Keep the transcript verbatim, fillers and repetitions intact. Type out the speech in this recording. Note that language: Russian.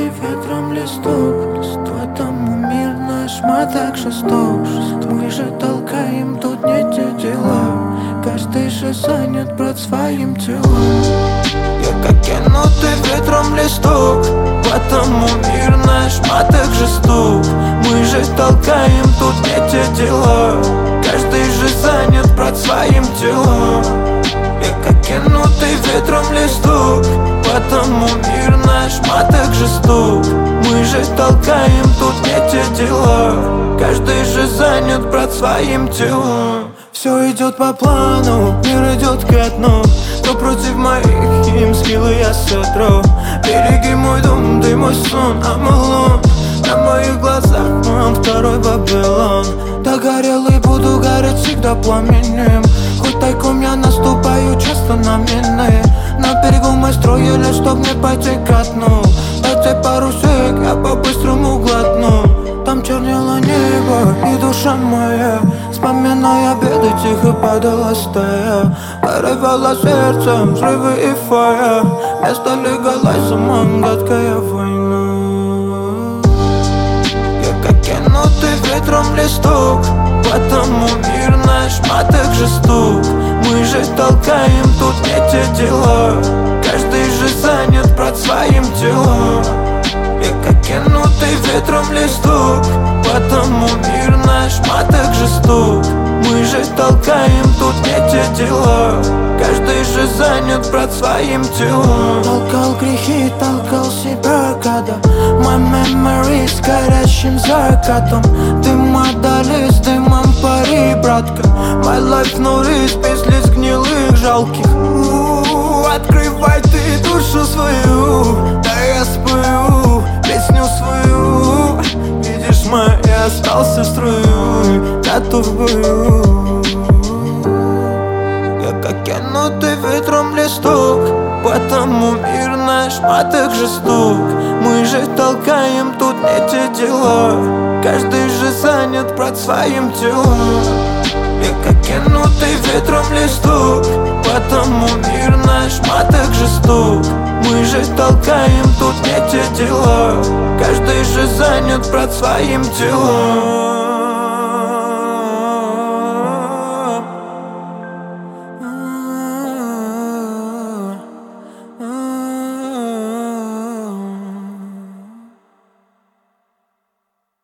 Кинутый ветром листок, в этом мир наш, мы так жесток. Мы же толкаем тут не те дела, каждый же занят, брат, своим телом. Я как кинутый ветром листок, в этом мир наш, мы так жесток. Мы же толкаем тут не те дела, каждый же занят, брат, своим телом. Я как кинутый ветром листок, потому мир наш, мы так жесток. Мы же толкаем тут не те дела, каждый же занят, брат, своим телом. Все идет по плану, мир идет ко дну, но против моих им скиллы я сотру. Береги мой дом, ты мой сон, Амалон. На моих глазах мам второй Вавилон. Догорелый буду гореть всегда пламенем, хоть тайком я наступаю часто на мины. На берегу мы строили, чтоб не пойти ко дну. Дайте пару сек, я по-быстрому глотну. Там чернело небо и душа моя, вспоминая беды, тихо падала стая. Порывало сердцем взрывы и фая, вместо легалайза гадкая война. Я как кинутый ветром листок, потому мир наш, мы так жесток. Мы же толкаем тут не те дела, каждый же занят, брат, своим телом. Я как кинутый ветром листок, потому мир наш, мы так жесток. Мы же толкаем тут не те дела, каждый же занят, брат, своим телом. Толкал грехи, толкал себя, когда my memory с горящим закатом. Дым отдали с дымом пари, братка. My life no risk, без лиц гнилых, жалких. У-у-у, открывай ты душу свою, да я спою песню свою. Видишь, мой, я остался в строю, готов в бою. Я как кинутый ветром листок, потому мир наш, мы так жесток. Мы же толкаем тут не те дела, каждый же занят, брат, своим телом. Я как кинутый ветром листок, потому мир наш, мы так жесток. Мы же толкаем тут не те дела, каждый же занят, брат, своим телом.